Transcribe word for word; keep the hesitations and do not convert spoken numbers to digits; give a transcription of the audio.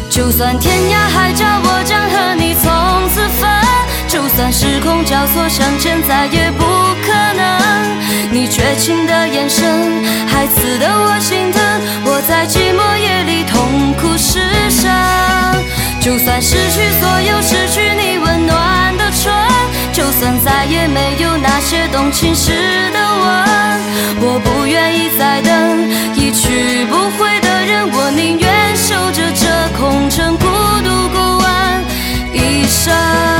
就算天涯海角我将和你从此分，就算时空交错相见再也不可能，你绝情的眼神还刺得我心疼，我在寂寞夜里痛哭失声。就算失去所有，失去你温暖的唇，就算再也没有那些动情时的吻，我不愿意再等一去不回的人，我宁愿守着这空城孤独过完一生。